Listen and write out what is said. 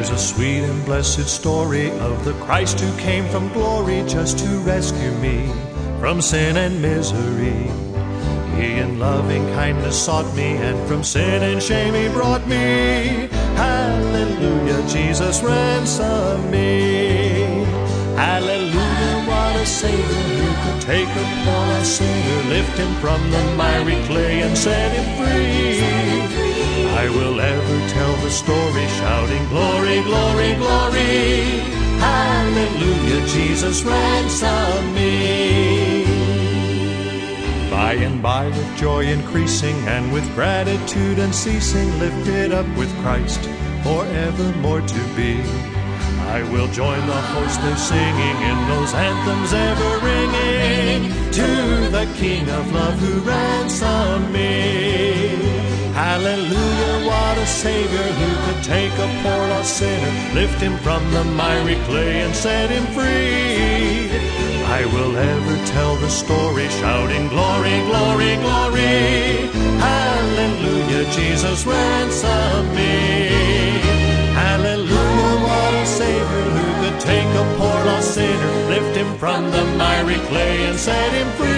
There's a sweet and blessed story of the Christ who came from glory just to rescue me from sin and misery. He in loving kindness sought me, and from sin and shame he brought me. Hallelujah, Jesus ransomed me. Hallelujah, what a Savior who could take a poor sinner, lift him from the miry clay and set him free. I will ever tell the story, shouting glory, glory, glory. Hallelujah, Jesus ransomed me. By and by with joy increasing, and with gratitude unceasing, lifted up with Christ forevermore to be. I will join the host they're singing in those anthems ever ringing, to the King of love who ransomed me. Hallelujah, what a Savior who could take a poor lost sinner, lift him from the miry clay and set him free. I will ever tell the story, shouting glory, glory, glory. Hallelujah, Jesus ransomed me. Hallelujah, what a Savior who could take a poor lost sinner, lift him from the miry clay and set him free.